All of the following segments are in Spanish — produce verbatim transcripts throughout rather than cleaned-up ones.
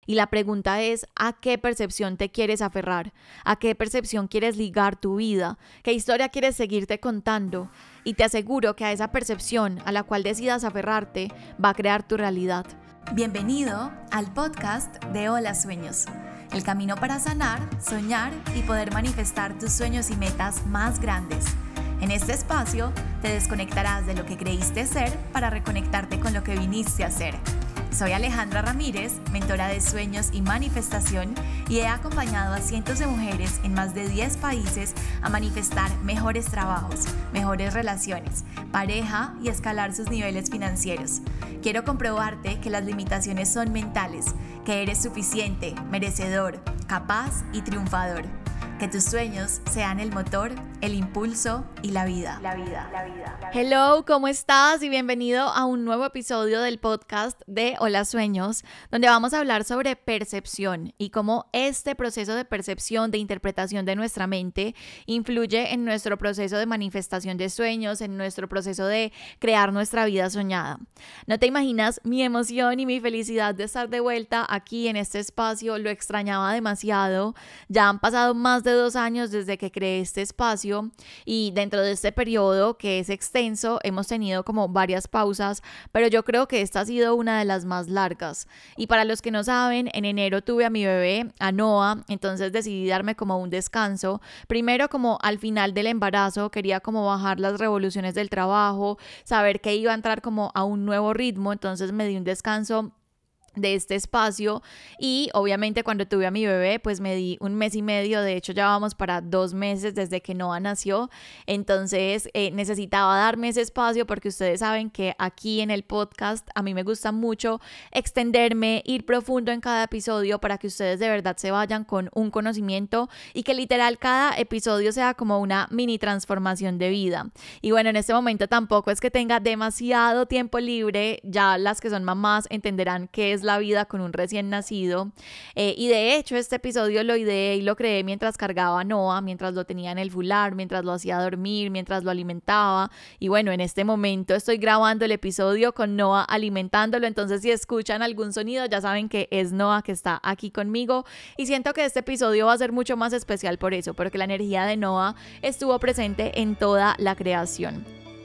Y la pregunta es, ¿a qué percepción te quieres aferrar? ¿A qué percepción quieres ligar tu vida? ¿Qué historia quieres seguirte contando? Y te aseguro que a esa percepción a la cual decidas aferrarte va a crear tu realidad. Bienvenido al podcast de Hola Sueños, el camino para sanar, soñar y poder manifestar tus sueños y metas más grandes. En este espacio te desconectarás de lo que creíste ser para reconectarte con lo que viniste a ser. Soy Alejandra Ramírez, mentora de sueños y manifestación, y he acompañado a cientos de mujeres en más de diez países a manifestar mejores trabajos, mejores relaciones, pareja y escalar sus niveles financieros. Quiero comprobarte que las limitaciones son mentales, que eres suficiente, merecedor, capaz y triunfador. Que tus sueños sean el motor, el impulso y la vida. La vida, la vida. La vida. Hello, ¿cómo estás? Y bienvenido a un nuevo episodio del podcast de Hola Sueños, donde vamos a hablar sobre percepción y cómo este proceso de percepción, de interpretación de nuestra mente, influye en nuestro proceso de manifestación de sueños, en nuestro proceso de crear nuestra vida soñada. No te imaginas mi emoción y mi felicidad de estar de vuelta aquí en este espacio. Lo extrañaba demasiado. Ya han pasado más de de dos años desde que creé este espacio, y dentro de este periodo, que es extenso, hemos tenido como varias pausas, pero yo creo que esta ha sido una de las más largas. Y para los que no saben, en enero tuve a mi bebé, a Noah, entonces decidí darme como un descanso. Primero, como al final del embarazo, quería como bajar las revoluciones del trabajo, saber que iba a entrar como a un nuevo ritmo, entonces me di un descanso de este espacio. Y obviamente cuando tuve a mi bebé pues me di un mes y medio, de hecho ya vamos para dos meses desde que Noah nació, entonces eh, necesitaba darme ese espacio, porque ustedes saben que aquí en el podcast a mí me gusta mucho extenderme, ir profundo en cada episodio para que ustedes de verdad se vayan con un conocimiento y que literal cada episodio sea como una mini transformación de vida. Y bueno, en este momento tampoco es que tenga demasiado tiempo libre, ya las que son mamás entenderán qué es la vida con un recién nacido, eh, y de hecho este episodio lo ideé y lo creé mientras cargaba a Noah, mientras lo tenía en el fular, mientras lo hacía dormir, mientras lo alimentaba. Y bueno, en este momento estoy grabando el episodio con Noah alimentándolo, entonces si escuchan algún sonido ya saben que es Noah que está aquí conmigo, y siento que este episodio va a ser mucho más especial por eso, porque la energía de Noah estuvo presente en toda la creación.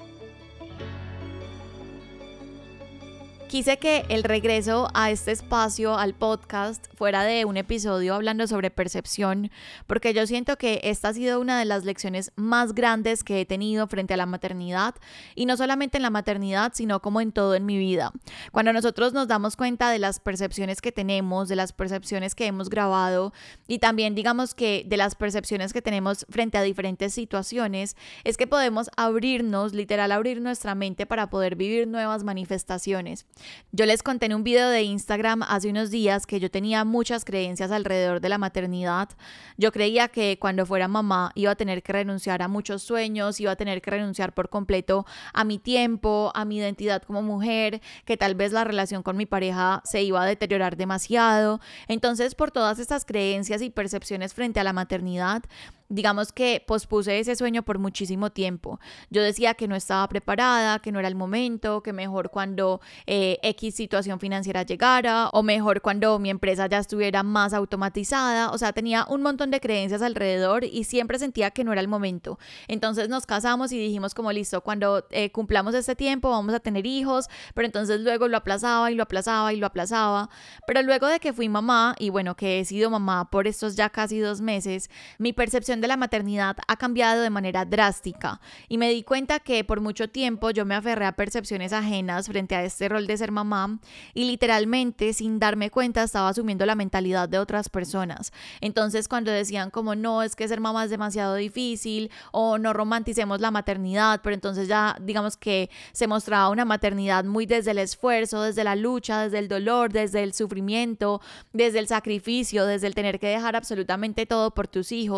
Quise que el regreso a este espacio, al podcast, fuera de un episodio hablando sobre percepción, porque yo siento que esta ha sido una de las lecciones más grandes que he tenido frente a la maternidad, y no solamente en la maternidad, sino como en todo en mi vida. Cuando nosotros nos damos cuenta de las percepciones que tenemos, de las percepciones que hemos grabado, y también digamos que de las percepciones que tenemos frente a diferentes situaciones, es que podemos abrirnos, literal abrir nuestra mente para poder vivir nuevas manifestaciones. Yo les conté en un video de Instagram hace unos días que yo tenía muchas creencias alrededor de la maternidad. Yo creía que cuando fuera mamá iba a tener que renunciar a muchos sueños, iba a tener que renunciar por completo a mi tiempo, a mi identidad como mujer, que tal vez la relación con mi pareja se iba a deteriorar demasiado. Entonces, por todas estas creencias y percepciones frente a la maternidad, digamos que pospuse ese sueño por muchísimo tiempo. Yo decía que no estaba preparada, que no era el momento, que mejor cuando eh, X situación financiera llegara, o mejor cuando mi empresa ya estuviera más automatizada. O sea, tenía un montón de creencias alrededor y siempre sentía que no era el momento. Entonces nos casamos y dijimos como listo, cuando eh, cumplamos este tiempo vamos a tener hijos, pero entonces luego lo aplazaba y lo aplazaba y lo aplazaba. Pero luego de que fui mamá, y bueno, que he sido mamá por estos ya casi dos meses, mi percepción de la maternidad ha cambiado de manera drástica, y me di cuenta que por mucho tiempo yo me aferré a percepciones ajenas frente a este rol de ser mamá, y literalmente sin darme cuenta estaba asumiendo la mentalidad de otras personas. Entonces cuando decían como no, es que ser mamá es demasiado difícil, o no romanticemos la maternidad, pero entonces ya digamos que se mostraba una maternidad muy desde el esfuerzo, desde la lucha, desde el dolor, desde el sufrimiento, desde el sacrificio, desde el tener que dejar absolutamente todo por tus hijos.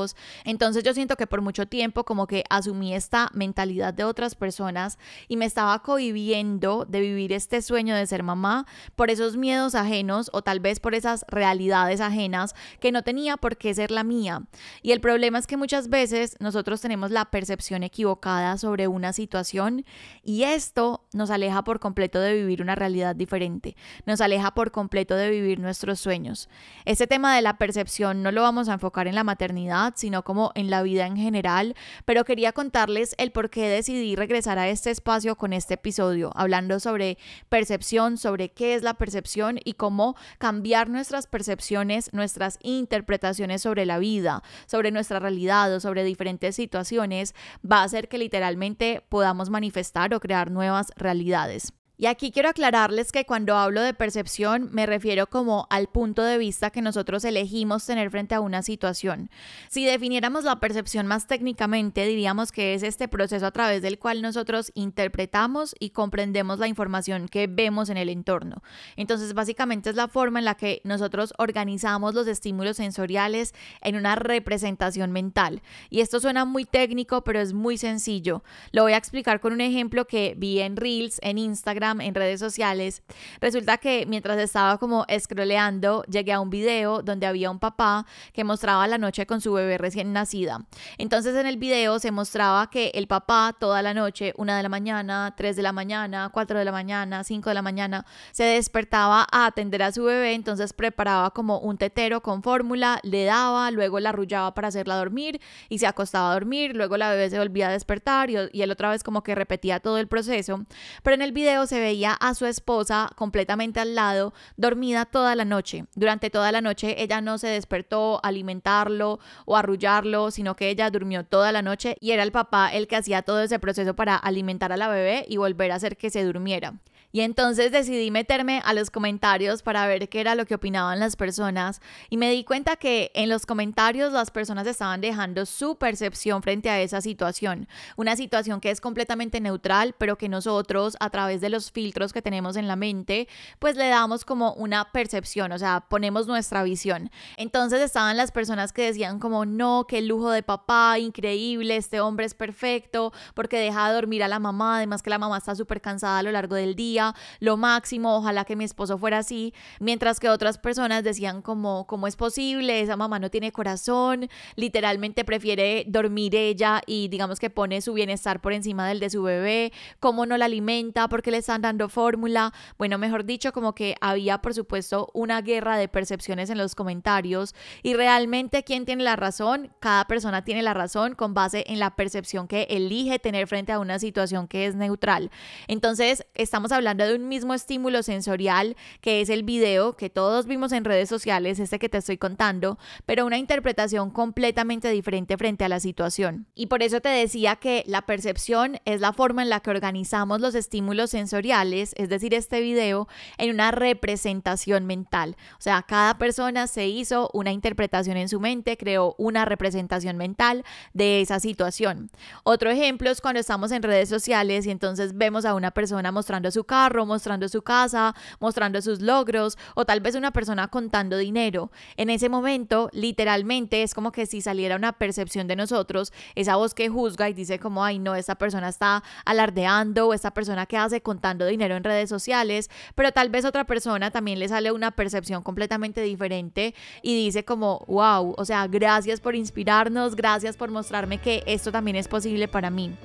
Entonces yo siento que por mucho tiempo como que asumí esta mentalidad de otras personas y me estaba cohibiendo de vivir este sueño de ser mamá por esos miedos ajenos o tal vez por esas realidades ajenas que no tenía por qué ser la mía. Y el problema es que muchas veces nosotros tenemos la percepción equivocada sobre una situación y esto nos aleja por completo de vivir una realidad diferente, nos aleja por completo de vivir nuestros sueños. Este tema de la percepción no lo vamos a enfocar en la maternidad, sino como como en la vida en general, pero quería contarles el por qué decidí regresar a este espacio con este episodio, hablando sobre percepción, sobre qué es la percepción y cómo cambiar nuestras percepciones, nuestras interpretaciones sobre la vida, sobre nuestra realidad o sobre diferentes situaciones, va a hacer que literalmente podamos manifestar o crear nuevas realidades. Y aquí quiero aclararles que cuando hablo de percepción me refiero como al punto de vista que nosotros elegimos tener frente a una situación. Si definiéramos la percepción más técnicamente, diríamos que es este proceso a través del cual nosotros interpretamos y comprendemos la información que vemos en el entorno. Entonces, básicamente es la forma en la que nosotros organizamos los estímulos sensoriales en una representación mental. Y esto suena muy técnico, pero es muy sencillo. Lo voy a explicar con un ejemplo que vi en Reels, en Instagram, en redes sociales. Resulta que mientras estaba como scrolleando, llegué a un video donde había un papá que mostraba la noche con su bebé recién nacida. Entonces en el video se mostraba que el papá toda la noche, una de la mañana, tres de la mañana, cuatro de la mañana, cinco de la mañana, se despertaba a atender a su bebé, entonces preparaba como un tetero con fórmula, le daba, luego la arrullaba para hacerla dormir y se acostaba a dormir, luego la bebé se volvía a despertar y, y él otra vez como que repetía todo el proceso, pero en el video se Se veía a su esposa completamente al lado, dormida toda la noche. Durante toda la noche ella no se despertó a alimentarlo o a arrullarlo, sino que ella durmió toda la noche y era el papá el que hacía todo ese proceso para alimentar a la bebé y volver a hacer que se durmiera. Y entonces decidí meterme a los comentarios para ver qué era lo que opinaban las personas y me di cuenta que en los comentarios las personas estaban dejando su percepción frente a esa situación. Una situación que es completamente neutral, pero que nosotros a través de los filtros que tenemos en la mente, pues le damos como una percepción, o sea, ponemos nuestra visión. Entonces estaban las personas que decían como no, qué lujo de papá, increíble, este hombre es perfecto porque deja de dormir a la mamá, además que la mamá está súper cansada a lo largo del día, lo máximo, ojalá que mi esposo fuera así, mientras que otras personas decían como, ¿cómo es posible? Esa mamá no tiene corazón, literalmente prefiere dormir ella y digamos que pone su bienestar por encima del de su bebé, ¿cómo no la alimenta? ¿Por qué le están dando fórmula? Bueno, mejor dicho, como que había por supuesto una guerra de percepciones en los comentarios y realmente ¿quién tiene la razón? Cada persona tiene la razón con base en la percepción que elige tener frente a una situación que es neutral. Entonces, estamos hablando de un mismo estímulo sensorial que es el video que todos vimos en redes sociales, este que te estoy contando, pero una interpretación completamente diferente frente a la situación. Y por eso te decía que la percepción es la forma en la que organizamos los estímulos sensoriales, es decir, este video, en una representación mental. O sea, cada persona se hizo una interpretación en su mente, creó una representación mental de esa situación. Otro ejemplo es cuando estamos en redes sociales y entonces vemos a una persona mostrando su carro, mostrando su casa, mostrando sus logros o tal vez una persona contando dinero. En ese momento, literalmente es como que si saliera una percepción de nosotros, esa voz que juzga y dice como, ay no, esta persona está alardeando o esta persona que hace contando dinero en redes sociales, pero tal vez otra persona también le sale una percepción completamente diferente y dice como, wow, o sea, gracias por inspirarnos, gracias por mostrarme que esto también es posible para mí.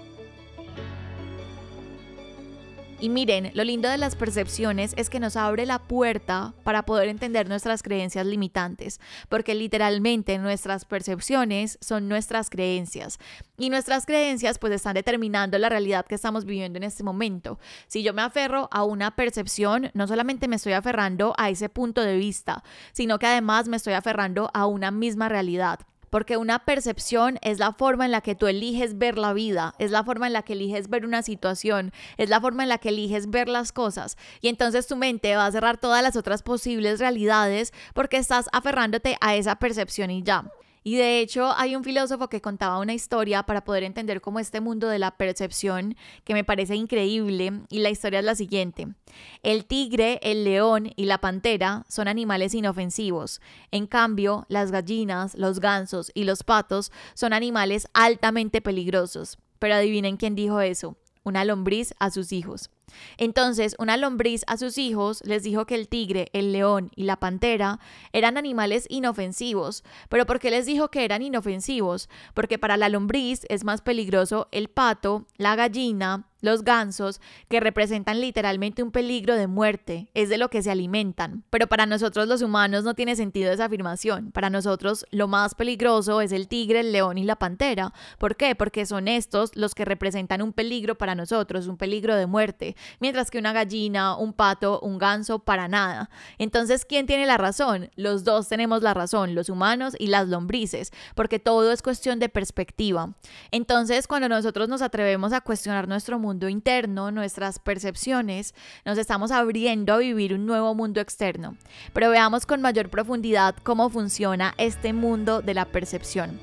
Y miren, lo lindo de las percepciones es que nos abre la puerta para poder entender nuestras creencias limitantes, porque literalmente nuestras percepciones son nuestras creencias y nuestras creencias pues están determinando la realidad que estamos viviendo en este momento. Si yo me aferro a una percepción, no solamente me estoy aferrando a ese punto de vista, sino que además me estoy aferrando a una misma realidad. Porque una percepción es la forma en la que tú eliges ver la vida, es la forma en la que eliges ver una situación, es la forma en la que eliges ver las cosas. Y entonces tu mente va a cerrar todas las otras posibles realidades porque estás aferrándote a esa percepción y ya. Y de hecho hay un filósofo que contaba una historia para poder entender cómo este mundo de la percepción que me parece increíble, y la historia es la siguiente. El tigre, el león y la pantera son animales inofensivos. En cambio, las gallinas, los gansos y los patos son animales altamente peligrosos. Pero adivinen quién dijo eso. Una lombriz a sus hijos. Entonces, una lombriz a sus hijos les dijo que el tigre, el león y la pantera eran animales inofensivos. ¿Pero por qué les dijo que eran inofensivos? Porque para la lombriz es más peligroso el pato, la gallina, los gansos, que representan literalmente un peligro de muerte, es de lo que se alimentan. Pero para nosotros los humanos no tiene sentido esa afirmación. Para nosotros lo más peligroso es el tigre, el león y la pantera. ¿Por qué? Porque son estos los que representan un peligro para nosotros, un peligro de muerte, mientras que una gallina, un pato, un ganso, para nada. Entonces, ¿quién tiene la razón? Los dos tenemos la razón, los humanos y las lombrices, porque todo es cuestión de perspectiva. Entonces, cuando nosotros nos atrevemos a cuestionar nuestro mundo mundo interno, nuestras percepciones, nos estamos abriendo a vivir un nuevo mundo externo. Pero veamos con mayor profundidad cómo funciona este mundo de la percepción.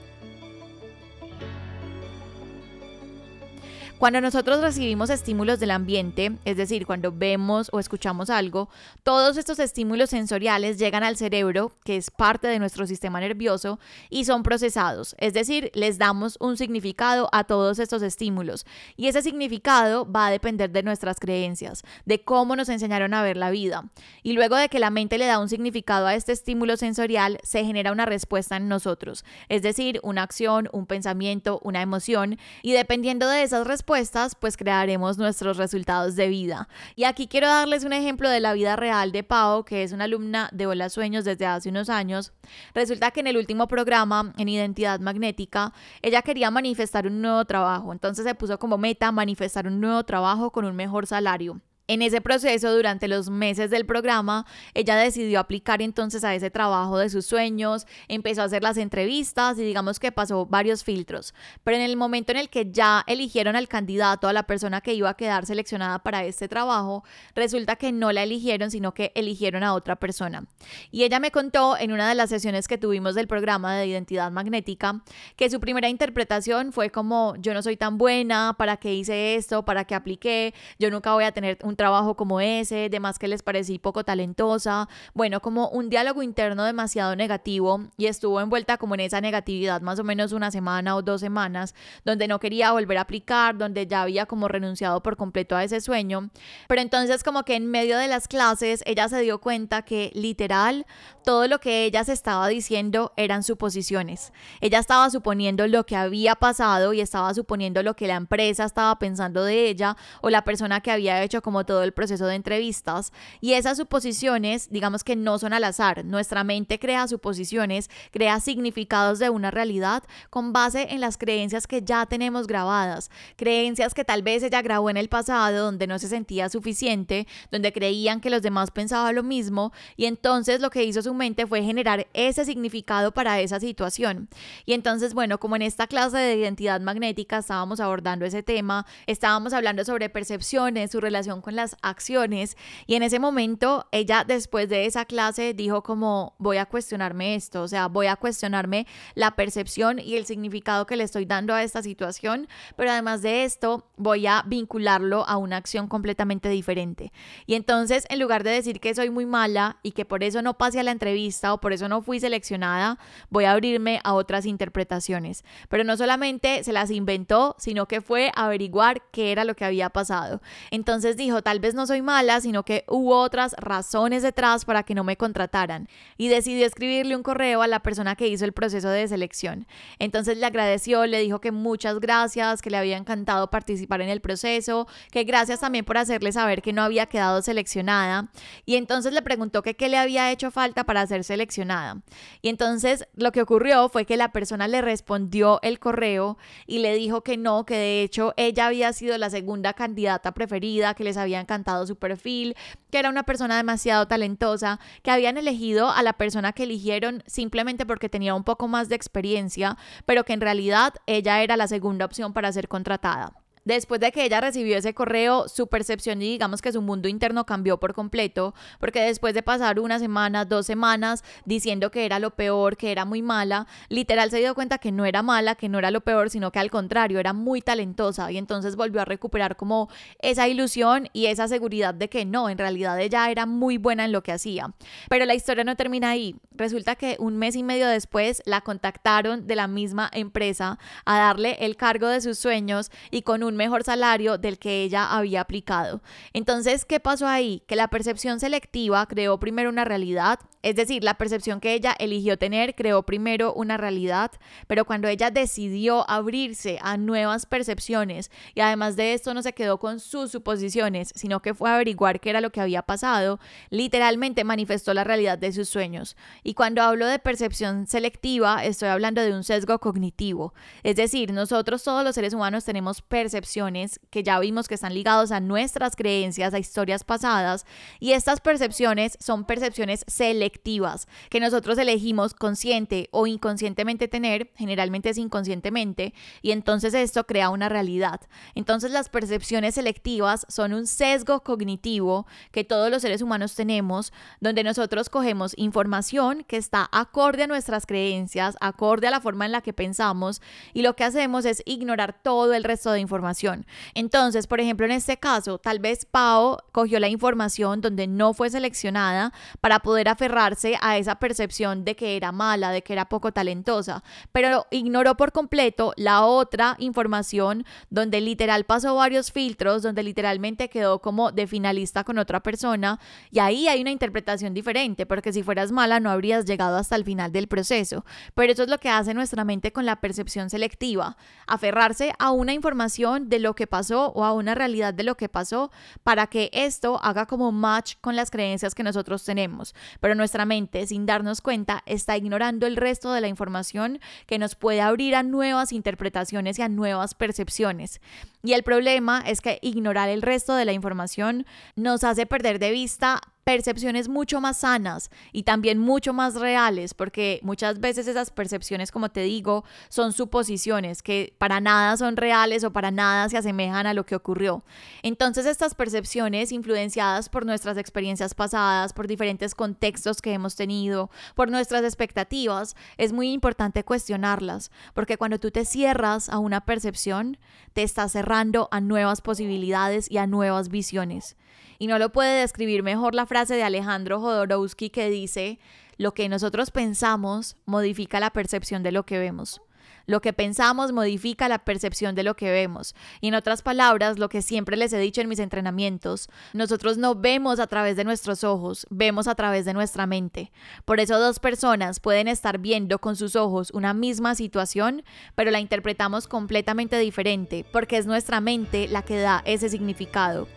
Cuando nosotros recibimos estímulos del ambiente, es decir, cuando vemos o escuchamos algo, todos estos estímulos sensoriales llegan al cerebro, que es parte de nuestro sistema nervioso, y son procesados, es decir, les damos un significado a todos estos estímulos. Y ese significado va a depender de nuestras creencias, de cómo nos enseñaron a ver la vida. Y luego de que la mente le da un significado a este estímulo sensorial, se genera una respuesta en nosotros, es decir, una acción, un pensamiento, una emoción, y dependiendo de esas respuestas, pues crearemos nuestros resultados de vida. Y aquí quiero darles un ejemplo de la vida real de Pau, que es una alumna de Hola Sueños desde hace unos años. Resulta que en el último programa, en Identidad Magnética, ella quería manifestar un nuevo trabajo, entonces se puso como meta manifestar un nuevo trabajo con un mejor salario. En ese proceso, durante los meses del programa, ella decidió aplicar entonces a ese trabajo de sus sueños, empezó a hacer las entrevistas y digamos que pasó varios filtros. Pero en el momento en el que ya eligieron al candidato, a la persona que iba a quedar seleccionada para este trabajo, resulta que no la eligieron, sino que eligieron a otra persona. Y ella me contó en una de las sesiones que tuvimos del programa de Identidad Magnética que su primera interpretación fue como: yo no soy tan buena, ¿para qué hice esto? ¿Para qué apliqué? Yo nunca voy a tener un trabajo como ese, de más que les parecí poco talentosa, bueno, como un diálogo interno demasiado negativo, y estuvo envuelta como en esa negatividad más o menos una semana o dos semanas, donde no quería volver a aplicar, donde ya había como renunciado por completo a ese sueño. Pero entonces como que en medio de las clases ella se dio cuenta que literal todo lo que ella se estaba diciendo eran suposiciones. Ella estaba suponiendo lo que había pasado y estaba suponiendo lo que la empresa estaba pensando de ella o la persona que había hecho como todo el proceso de entrevistas, y esas suposiciones digamos que no son al azar. Nuestra mente crea suposiciones, crea significados de una realidad con base en las creencias que ya tenemos grabadas, creencias que tal vez ella grabó en el pasado donde no se sentía suficiente, donde creían que los demás pensaban lo mismo, y entonces lo que hizo su mente fue generar ese significado para esa situación. Y entonces bueno, como en esta clase de identidad magnética estábamos abordando ese tema, estábamos hablando sobre percepciones, su relación con las acciones, y en ese momento ella después de esa clase dijo como: voy a cuestionarme esto, o sea, voy a cuestionarme la percepción y el significado que le estoy dando a esta situación, pero además de esto voy a vincularlo a una acción completamente diferente. Y entonces, en lugar de decir que soy muy mala y que por eso no pasé a la entrevista o por eso no fui seleccionada, voy a abrirme a otras interpretaciones. Pero no solamente se las inventó, sino que fue a averiguar qué era lo que había pasado. Entonces dijo: tal vez no soy mala, sino que hubo otras razones detrás para que no me contrataran, y decidió escribirle un correo a la persona que hizo el proceso de selección. Entonces le agradeció, le dijo que muchas gracias, que le había encantado participar en el proceso, que gracias también por hacerle saber que no había quedado seleccionada, y entonces le preguntó que qué le había hecho falta para ser seleccionada. Y entonces lo que ocurrió fue que la persona le respondió el correo y le dijo que no, que de hecho ella había sido la segunda candidata preferida, que les había encantado su perfil, que era una persona demasiado talentosa, que habían elegido a la persona que eligieron simplemente porque tenía un poco más de experiencia, pero que en realidad ella era la segunda opción para ser contratada. Después de que ella recibió ese correo, su percepción y digamos que su mundo interno cambió por completo, porque después de pasar una semana, dos semanas diciendo que era lo peor, que era muy mala, literal se dio cuenta que no era mala, que no era lo peor, sino que al contrario, era muy talentosa, y entonces volvió a recuperar como esa ilusión y esa seguridad de que no, en realidad ella era muy buena en lo que hacía. Pero la historia no termina ahí. Resulta que un mes y medio después la contactaron de la misma empresa a darle el cargo de sus sueños y con un mejor salario del que ella había aplicado. Entonces, ¿qué pasó ahí? Que la percepción selectiva creó primero una realidad, es decir, la percepción que ella eligió tener creó primero una realidad, pero cuando ella decidió abrirse a nuevas percepciones y además de esto no se quedó con sus suposiciones, sino que fue a averiguar qué era lo que había pasado, literalmente manifestó la realidad de sus sueños. Y cuando hablo de percepción selectiva, estoy hablando de un sesgo cognitivo, es decir, nosotros todos los seres humanos tenemos percepciones que ya vimos que están ligados a nuestras creencias, a historias pasadas, y estas percepciones son percepciones selectivas que nosotros elegimos consciente o inconscientemente tener, generalmente es inconscientemente, y entonces esto crea una realidad. Entonces las percepciones selectivas son un sesgo cognitivo que todos los seres humanos tenemos, donde nosotros cogemos información que está acorde a nuestras creencias, acorde a la forma en la que pensamos, y lo que hacemos es ignorar todo el resto de información. Entonces, por ejemplo, en este caso, tal vez Pau cogió la información donde no fue seleccionada para poder aferrarse a esa percepción de que era mala, de que era poco talentosa, pero ignoró por completo la otra información donde literal pasó varios filtros, donde literalmente quedó como de finalista con otra persona, y ahí hay una interpretación diferente, porque si fueras mala no habrías llegado hasta el final del proceso. Pero eso es lo que hace nuestra mente con la percepción selectiva, aferrarse a una información de lo que pasó o a una realidad de lo que pasó para que esto haga como match con las creencias que nosotros tenemos, pero nuestra mente, sin darnos cuenta, está ignorando el resto de la información que nos puede abrir a nuevas interpretaciones y a nuevas percepciones. Y el problema es que ignorar el resto de la información nos hace perder de vista percepciones mucho más sanas y también mucho más reales, porque muchas veces esas percepciones, como te digo, son suposiciones que para nada son reales o para nada se asemejan a lo que ocurrió. Entonces estas percepciones, influenciadas por nuestras experiencias pasadas, por diferentes contextos que hemos tenido, por nuestras expectativas, es muy importante cuestionarlas, porque cuando tú te cierras a una percepción, te estás cerrando a nuevas posibilidades y a nuevas visiones. Y no lo puede describir mejor la frase de Alejandro Jodorowsky que dice: lo que nosotros pensamos modifica la percepción de lo que vemos. Lo que pensamos modifica la percepción de lo que vemos. Y en otras palabras, lo que siempre les he dicho en mis entrenamientos, nosotros no vemos a través de nuestros ojos, vemos a través de nuestra mente. Por eso dos personas pueden estar viendo con sus ojos una misma situación, pero la interpretamos completamente diferente, porque es nuestra mente la que da ese significado.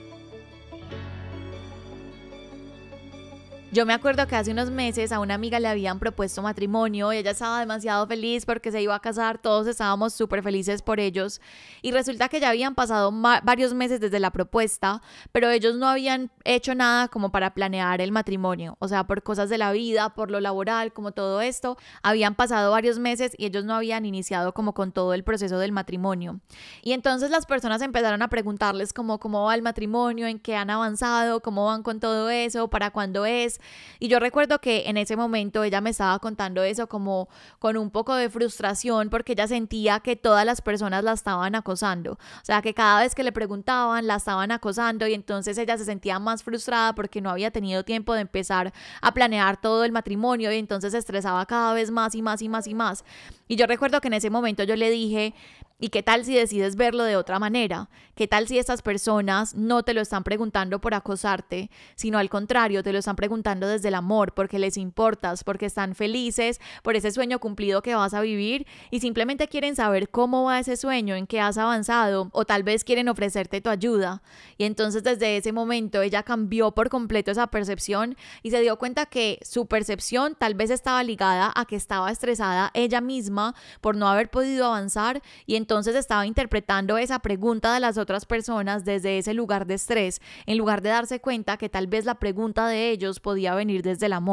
Yo me acuerdo que hace unos meses a una amiga le habían propuesto matrimonio y ella estaba demasiado feliz porque se iba a casar, todos estábamos súper felices por ellos, y resulta que ya habían pasado ma- varios meses desde la propuesta, pero ellos no habían hecho nada como para planear el matrimonio, o sea, por cosas de la vida, por lo laboral, como todo esto, habían pasado varios meses y ellos no habían iniciado como con todo el proceso del matrimonio. Y entonces las personas empezaron a preguntarles como cómo va el matrimonio, en qué han avanzado, cómo van con todo eso, para cuándo es. Y yo recuerdo que en ese momento ella me estaba contando eso como con un poco de frustración, porque ella sentía que todas las personas la estaban acosando, o sea, que cada vez que le preguntaban la estaban acosando, y entonces ella se sentía más frustrada porque no había tenido tiempo de empezar a planear todo el matrimonio, y entonces se estresaba cada vez más y más y más y más. Y yo recuerdo que en ese momento yo le dije: ¿y qué tal si decides verlo de otra manera? ¿Qué tal si estas personas no te lo están preguntando por acosarte, sino al contrario, te lo están preguntando desde el amor, porque les importas, porque están felices por ese sueño cumplido que vas a vivir y simplemente quieren saber cómo va ese sueño, en qué has avanzado, o tal vez quieren ofrecerte tu ayuda? Y entonces desde ese momento ella cambió por completo esa percepción y se dio cuenta que su percepción tal vez estaba ligada a que estaba estresada ella misma por no haber podido avanzar, y entonces estaba interpretando esa pregunta de las otras personas desde ese lugar de estrés, en lugar de darse cuenta que tal vez la pregunta de ellos podía venir desde el amor.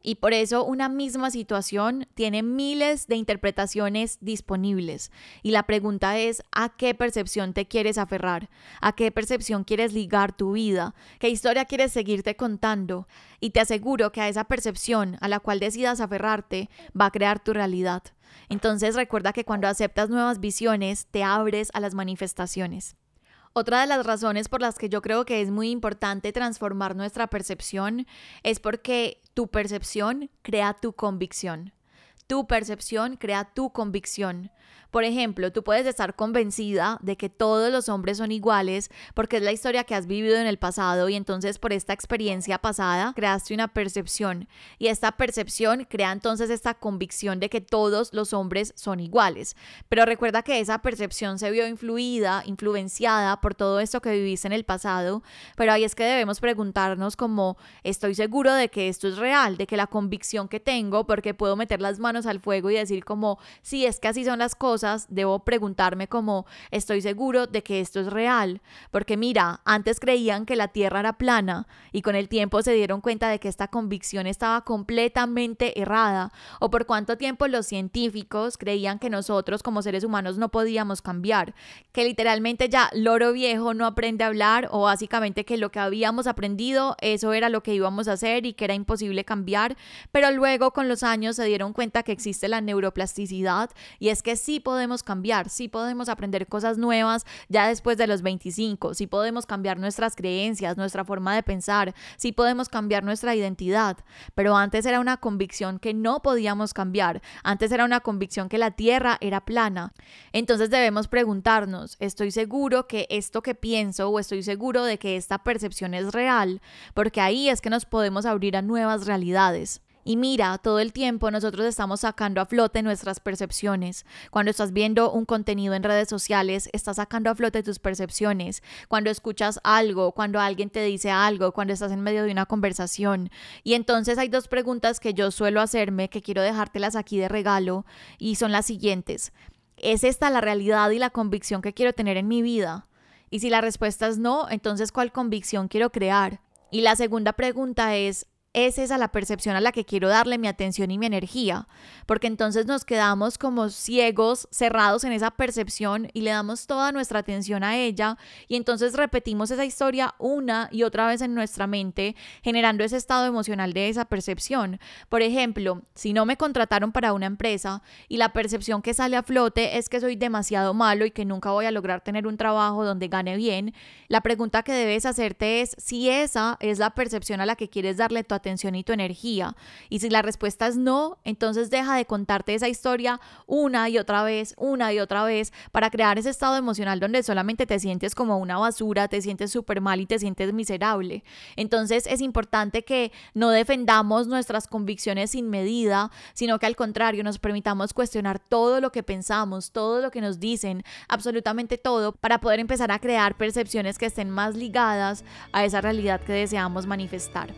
Y por eso una misma situación tiene miles de interpretaciones disponibles. Y la pregunta es, ¿a qué percepción te quieres aferrar? ¿A qué percepción quieres ligar tu vida? ¿Qué historia quieres seguirte contando? Y te aseguro que a esa percepción a la cual decidas aferrarte va a crear tu realidad. Entonces recuerda que cuando aceptas nuevas visiones, te abres a las manifestaciones. Otra de las razones por las que yo creo que es muy importante transformar nuestra percepción es porque tu percepción crea tu convicción. Tu percepción crea tu convicción. Por ejemplo, tú puedes estar convencida de que todos los hombres son iguales porque es la historia que has vivido en el pasado y entonces por esta experiencia pasada creaste una percepción y esta percepción crea entonces esta convicción de que todos los hombres son iguales. Pero recuerda que esa percepción se vio influida, influenciada por todo esto que viviste en el pasado, pero ahí es que debemos preguntarnos como, ¿estoy seguro de que esto es real? De que la convicción que tengo, porque puedo meter las manos al fuego y decir como, sí, es que así son las cosas, debo preguntarme como, ¿estoy seguro de que esto es real? Porque mira, antes creían que la Tierra era plana y con el tiempo se dieron cuenta de que esta convicción estaba completamente errada. O por cuánto tiempo los científicos creían que nosotros como seres humanos no podíamos cambiar, que literalmente ya loro viejo no aprende a hablar o básicamente que lo que habíamos aprendido eso era lo que íbamos a hacer y que era imposible cambiar, pero luego con los años se dieron cuenta que existe la neuroplasticidad y es que sí podemos cambiar, sí podemos aprender cosas nuevas ya después de los veinticinco, sí podemos cambiar nuestras creencias, nuestra forma de pensar, sí podemos cambiar nuestra identidad, pero antes era una convicción que no podíamos cambiar, antes era una convicción que la Tierra era plana. Entonces debemos preguntarnos, ¿estoy seguro que esto que pienso o estoy seguro de que esta percepción es real? Porque ahí es que nos podemos abrir a nuevas realidades. Y mira, todo el tiempo nosotros estamos sacando a flote nuestras percepciones. Cuando estás viendo un contenido en redes sociales, estás sacando a flote tus percepciones. Cuando escuchas algo, cuando alguien te dice algo, cuando estás en medio de una conversación. Y entonces hay dos preguntas que yo suelo hacerme, que quiero dejártelas aquí de regalo, y son las siguientes. ¿Es esta la realidad y la convicción que quiero tener en mi vida? Y si la respuesta es no, entonces ¿cuál convicción quiero crear? Y la segunda pregunta es, ¿es esa la percepción a la que quiero darle mi atención y mi energía? Porque entonces nos quedamos como ciegos, cerrados en esa percepción y le damos toda nuestra atención a ella y entonces repetimos esa historia una y otra vez en nuestra mente, generando ese estado emocional de esa percepción. Por ejemplo, si no me contrataron para una empresa y la percepción que sale a flote es que soy demasiado malo y que nunca voy a lograr tener un trabajo donde gane bien, la pregunta que debes hacerte es si esa es la percepción a la que quieres darle tu atención y tu energía. Y si la respuesta es no, entonces deja de contarte esa historia una y otra vez, una y otra vez, para crear ese estado emocional donde solamente te sientes como una basura, te sientes súper mal y te sientes miserable. Entonces es importante que no defendamos nuestras convicciones sin medida, sino que al contrario nos permitamos cuestionar todo lo que pensamos, todo lo que nos dicen, absolutamente todo, para poder empezar a crear percepciones que estén más ligadas a esa realidad que deseamos manifestar.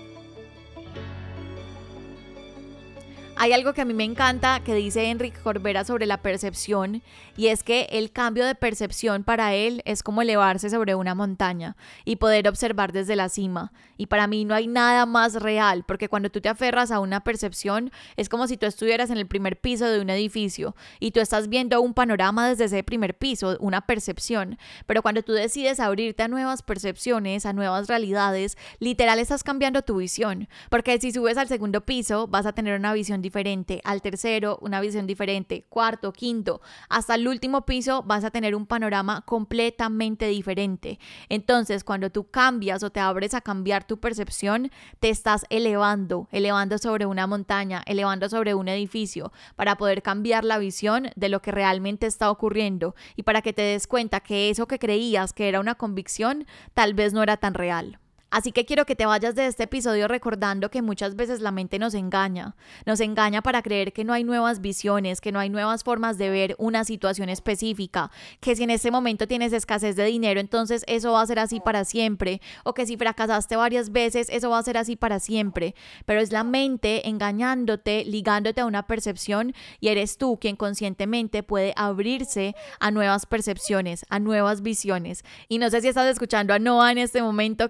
Hay algo que a mí me encanta que dice Enrique Corbera sobre la percepción y es que el cambio de percepción para él es como elevarse sobre una montaña y poder observar desde la cima. Y para mí no hay nada más real porque cuando tú te aferras a una percepción es como si tú estuvieras en el primer piso de un edificio y tú estás viendo un panorama desde ese primer piso, una percepción. Pero cuando tú decides abrirte a nuevas percepciones, a nuevas realidades, literal estás cambiando tu visión. Porque si subes al segundo piso vas a tener una visión diferente. diferente, al tercero una visión diferente, cuarto, quinto, hasta el último piso vas a tener un panorama completamente diferente. Entonces, cuando tú cambias o te abres a cambiar tu percepción, te estás elevando, elevando sobre una montaña, elevando sobre un edificio, para poder cambiar la visión de lo que realmente está ocurriendo y para que te des cuenta que eso que creías que era una convicción, tal vez no era tan real. Así que quiero que te vayas de este episodio recordando que muchas veces la mente nos engaña. Nos engaña para creer que no hay nuevas visiones, que no hay nuevas formas de ver una situación específica, que si en este momento tienes escasez de dinero, entonces eso va a ser así para siempre, o que si fracasaste varias veces, eso va a ser así para siempre. Pero es la mente engañándote, ligándote a una percepción y eres tú quien conscientemente puede abrirse a nuevas percepciones, a nuevas visiones. Y no sé si estás escuchando a Noah en este momento que ha hecho como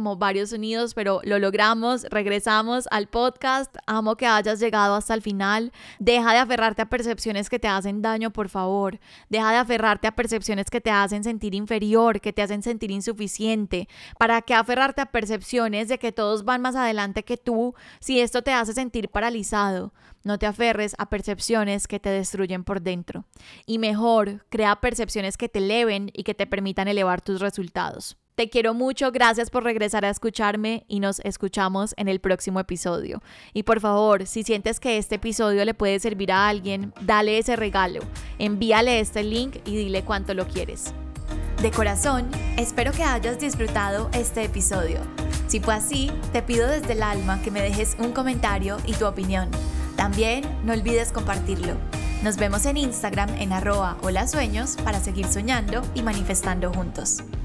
como varios sonidos, pero lo logramos, regresamos al podcast. Amo que hayas llegado hasta el final. Deja de aferrarte a percepciones que te hacen daño, por favor. Deja de aferrarte a percepciones que te hacen sentir inferior, que te hacen sentir insuficiente. ¿Para qué aferrarte a percepciones de que todos van más adelante que tú si esto te hace sentir paralizado? No te aferres a percepciones que te destruyen por dentro. Y mejor, crea percepciones que te eleven y que te permitan elevar tus resultados. Te quiero mucho, gracias por regresar a escucharme y nos escuchamos en el próximo episodio. Y por favor, si sientes que este episodio le puede servir a alguien, dale ese regalo, envíale este link y dile cuánto lo quieres. De corazón, espero que hayas disfrutado este episodio. Si fue así, te pido desde el alma que me dejes un comentario y tu opinión. También no olvides compartirlo. Nos vemos en Instagram en arroba hola sueños para seguir soñando y manifestando juntos.